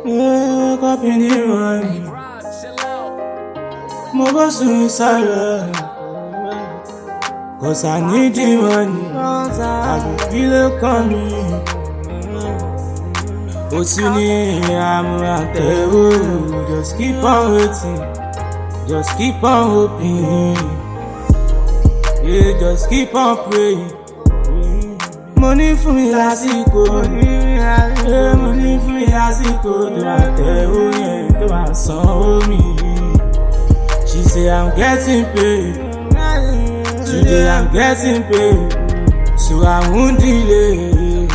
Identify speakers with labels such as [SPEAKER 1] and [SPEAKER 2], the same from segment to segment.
[SPEAKER 1] Wake up in the morning, mo go suicide, cause I need the money, I go feel it coming. What's you need, I'm right there, just keep on waiting, just keep on hoping, yeah, just keep on praying. Money for me lásìkò, money for me lásìkò, tó máa tẹ oyin, tó máa sanwó mi. She say I'm getting paid, today I'm getting paid, so I won't delay.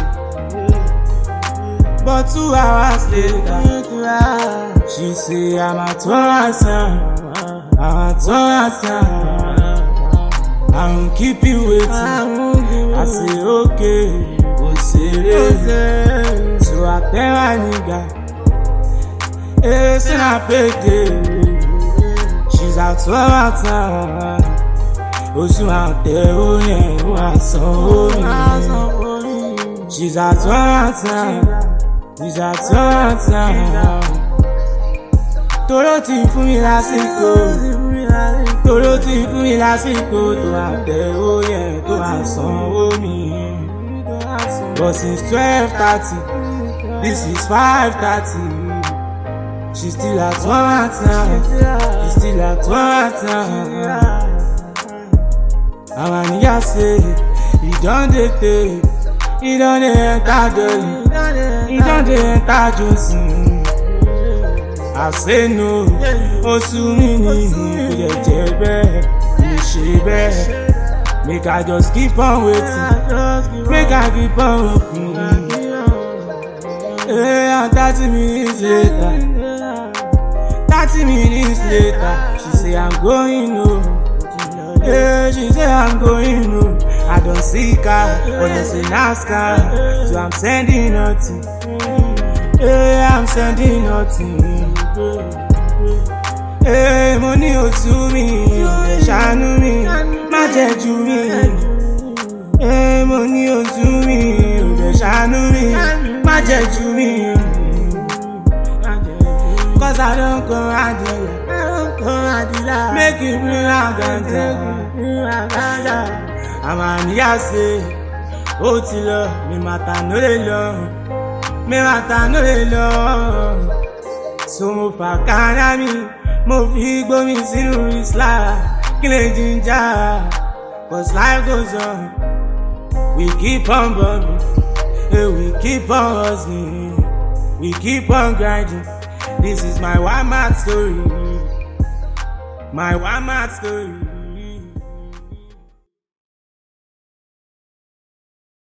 [SPEAKER 1] But 2 hours later, she say I'm at I won't keep you waiting. I say okay, go seré. So I tell my nigga, hey, say na payday. She's at 12 hours. Oṣù àtẹ oyin, ó wá sanwó mi. She's at 12 hours. She's at 12 hours. Toro ti fún mi lásìkò, toro ti fún mi lásìkò, tó àtẹ oyin, tó wá sanwó mi. But since 12:30, this is 5:30. She's still at 1 time, she's still at 1 time. And my nigga say, he done the take, he done the enter Dolly, he done the enter Johnson. I say no, oṣù mi ni kò lè jẹ bẹ́ẹ̀, kò ṣe bẹ́ẹ̀. Make I just keep on waiting, make I keep on hoping. Hey, and 30 minutes later, 30 minutes later, she say I'm going home. Yeah, she say I'm going home. I don't see car, but I say NASCAR, so I'm sending nothing. Yeah, I'm sending nothing. Hey, money oṣù mi, ṣàánú mi, má jẹ́ jù mí. Hey, money oṣù mi, ṣàánú mi, má jẹ́ jù mí. Cause I don't come Adila, make it bring Aganta. I'm a nigga say, ó ti lọ, mi màtà no lè lọ, mi màtà no lè lọ. So mo fà kára mi, mo fi gbómi sínú Islam, kí lè jíjà. Cause life goes on, we keep on bumping, we keep on hustling, we keep on grinding. This is my one-man story, my one-man story.